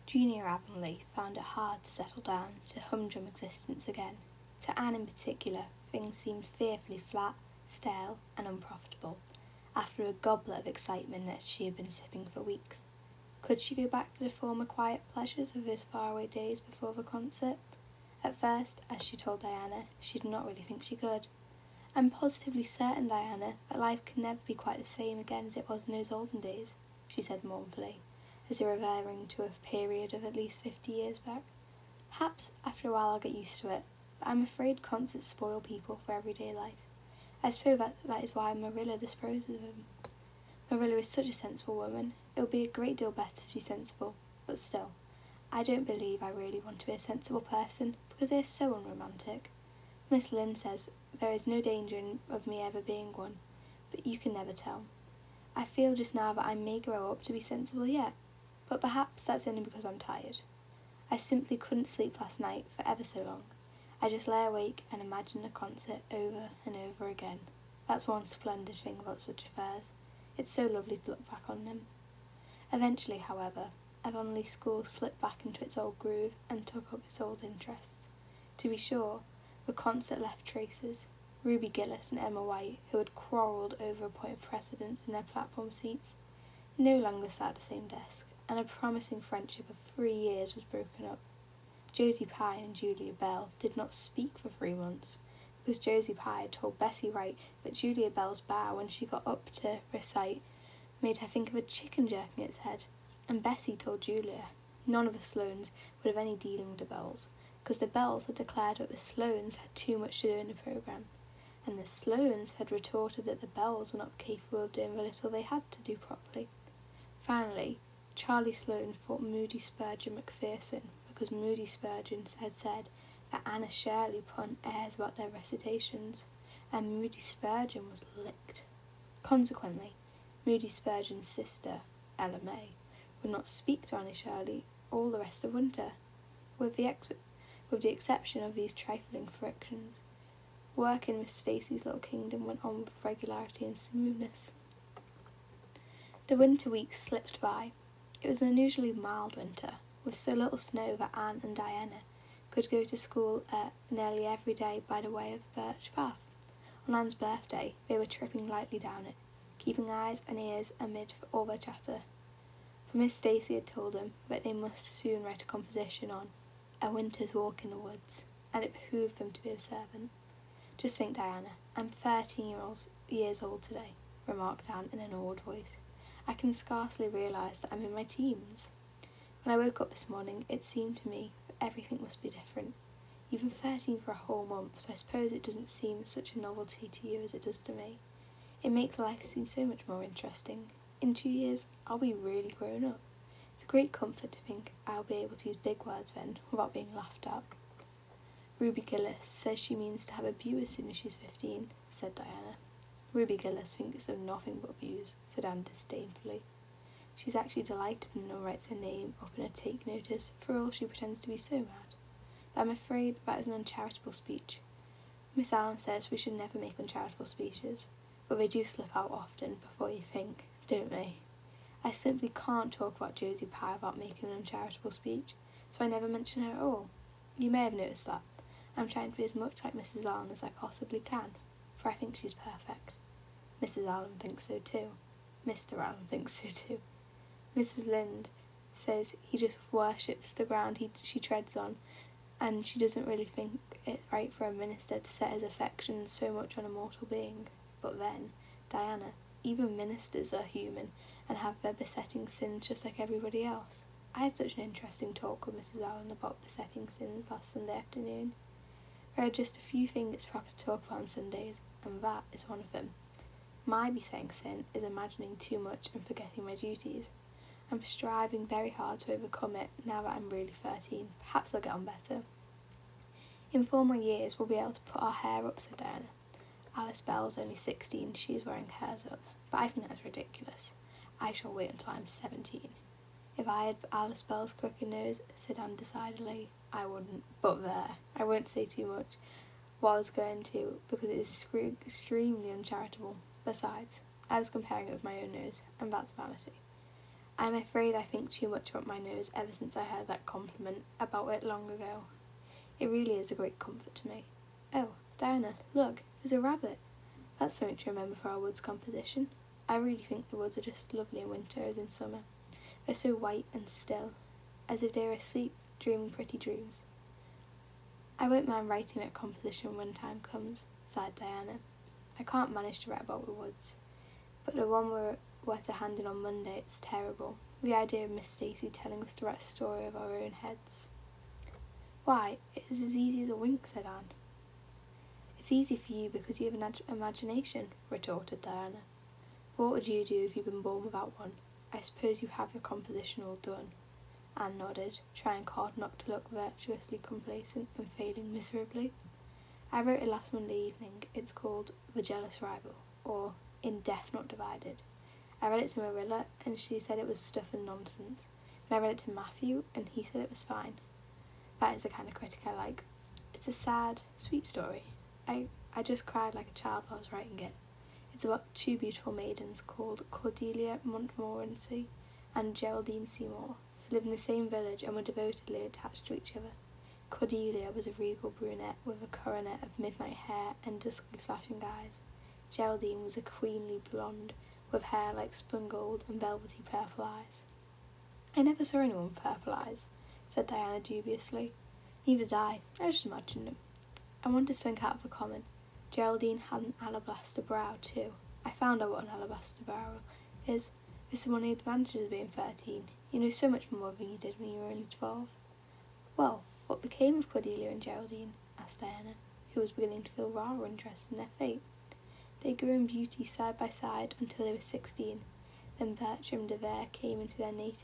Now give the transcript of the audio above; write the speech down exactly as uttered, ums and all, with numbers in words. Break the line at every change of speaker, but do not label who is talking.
Junior Avonlea found it hard to settle down to humdrum existence again. To Anne in particular, things seemed fearfully flat, stale and unprofitable, after a goblet of excitement that she had been sipping for weeks. Could she go back to the former quiet pleasures of those faraway days before the concert? At first, as she told Diana, she did not really think she could. "I'm positively certain, Diana, that life can never be quite the same again as it was in those olden days," she said mournfully, as they were referring to a period of at least fifty years back. "Perhaps after a while I'll get used to it, but I'm afraid concerts spoil people for everyday life. I suppose that, that is why Marilla disposes of them. Marilla is such a sensible woman. It would be a great deal better to be sensible, but still, I don't believe I really want to be a sensible person, because they are so unromantic. Miss Lynde says there is no danger in, of me ever being one, but you can never tell. I feel just now that I may grow up to be sensible yet, but perhaps that's only because I'm tired. I simply couldn't sleep last night for ever so long. I just lay awake and imagined the concert over and over again. That's one splendid thing about such affairs. It's so lovely to look back on them." Eventually, however, Avonlea School slipped back into its old groove and took up its old interests. To be sure, the concert left traces. Ruby Gillis and Emma White, who had quarrelled over a point of precedence in their platform seats, no longer sat at the same desk, and a promising friendship of three years was broken up. Josie Pye and Julia Bell did not speak for three months, because Josie Pye had told Bessie Wright that Julia Bell's bow when she got up to recite made her think of a chicken jerking its head, and Bessie told Julia none of the Sloanes would have any dealing with the Bells, because the Bells had declared that the Sloanes had too much to do in the programme, and the Sloanes had retorted that the Bells were not capable of doing the little they had to do properly. Finally, Charlie Sloane fought Moody Spurgeon Macpherson because Moody Spurgeon had said that Anna Shirley put on airs about their recitations, and Moody Spurgeon was licked. Consequently, Moody Spurgeon's sister, Ella May, would not speak to Anna Shirley all the rest of winter, with the, ex- with the exception of these trifling frictions. Work in Miss Stacy's little kingdom went on with regularity and smoothness. The winter weeks slipped by. It was an unusually mild winter, with so little snow that Anne and Diana could go to school uh, nearly every day by the way of Birch Path. On Anne's birthday, they were tripping lightly down it, keeping eyes and ears amid all their chatter. For Miss Stacy had told them that they must soon write a composition on A Winter's Walk in the Woods, and it behoved them to be observant. "Just think, Diana, I'm thirteen years old today," remarked Anne in an awed voice. "I can scarcely realise that I'm in my teens. When I woke up this morning, it seemed to me that everything must be different. You've been thirteen for a whole month, so I suppose it doesn't seem such a novelty to you as it does to me. It makes life seem so much more interesting. In two years, I'll be really grown up. It's a great comfort to think I'll be able to use big words then, without being laughed at." "Ruby Gillis says she means to have a beau as soon as she's fifteen, said Diana. "Ruby Gillis thinks of nothing but views," said Anne disdainfully. "She's actually delighted when no one writes her name up in a take notice, for all she pretends to be so mad. But I'm afraid that is an uncharitable speech. Miss Allen says we should never make uncharitable speeches, but they do slip out often before you think, don't they? I simply can't talk about Josie Pye without making an uncharitable speech, so I never mention her at all. You may have noticed that. I'm trying to be as much like Missus Allen as I possibly can, for I think she's perfect. Missus Allen thinks so too. Mister Allen thinks so too. Missus Lynde says he just worships the ground he, she treads on, and she doesn't really think it right for a minister to set his affections so much on a mortal being. But then, Diana, even ministers are human and have their besetting sins just like everybody else. I had such an interesting talk with Missus Allen about besetting sins last Sunday afternoon. There are just a few things it's proper to talk about on Sundays, and that is one of them. My besetting sin is imagining too much and forgetting my duties. I'm striving very hard to overcome it now that I'm really thirteen. Perhaps I'll get on better. In four more years we'll be able to put our hair up, said Diana. Alice Bell's only sixteen, she is wearing hers up, but I think that's ridiculous. I shall wait until I'm seventeen. If I had Alice Bell's crooked nose, said Anne decidedly, I wouldn't. But there, I won't say too much what I was going to, because it is extremely uncharitable. Besides, I was comparing it with my own nose, and that's vanity. I'm afraid I think too much about my nose ever since I heard that compliment about it long ago. It really is a great comfort to me. Oh, Diana, look, there's a rabbit. That's something to remember for our woods composition. I really think the woods are just lovely in winter as in summer. They're so white and still, as if they were asleep, dreaming pretty dreams. I won't mind writing that composition when time comes, sighed Diana. I can't manage to write about the woods, but the one we're worth a hand in on Monday, it's terrible. The idea of Miss Stacy telling us to write a story of our own heads. Why, it's as easy as a wink, said Anne. It's easy for you because you have an ad- imagination, retorted Diana. But what would you do if you'd been born without one? I suppose you have your composition all done. Anne nodded, trying hard not to look virtuously complacent and failing miserably. I wrote it last Monday evening. It's called The Jealous Rival, or In Death Not Divided. I read it to Marilla, and she said it was stuff and nonsense. And I read it to Matthew, and he said it was fine. That is the kind of critic I like. It's a sad, sweet story. I, I just cried like a child while I was writing it. It's about two beautiful maidens called Cordelia Montmorency and Geraldine Seymour, who lived in the same village and were devotedly attached to each other. Cordelia was a regal brunette with a coronet of midnight hair and duskly flashing eyes. Geraldine was a queenly blonde with hair like spun gold and velvety purple eyes. I never saw anyone with purple eyes, said Diana dubiously. Neither did I. I just imagined them. I wanted something out of the common. Geraldine had an alabaster brow too. I found out what an alabaster brow is. This is one of the advantages of being thirteen. You know so much more than you did when you were only twelve. Well, what became of Cordelia and Geraldine? Asked Diana, who was beginning to feel rather interested in their fate. They grew in beauty side by side until they were sixteen. Then Bertram de Vere came into their native